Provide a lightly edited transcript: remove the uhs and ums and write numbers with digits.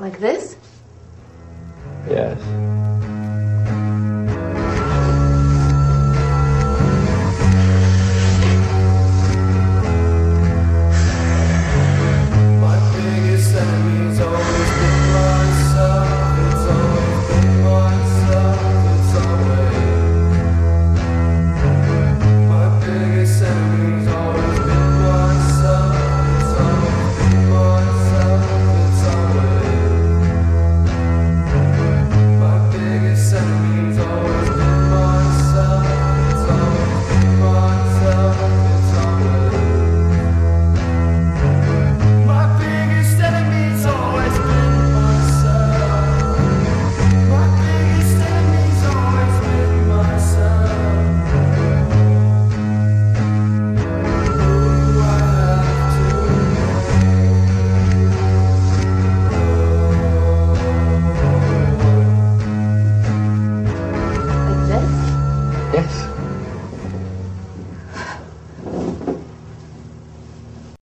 Like this? Yes. My biggest enemy's always been myself. It's always been myself. It's always. My biggest enemy's always been myself. It's always been myself. It's always. My biggest enemy's always been myself. It's always been myself. It's always. My biggest enemy's always been myself. My biggest enemy's always been myself. Who I have to Like this? Yes.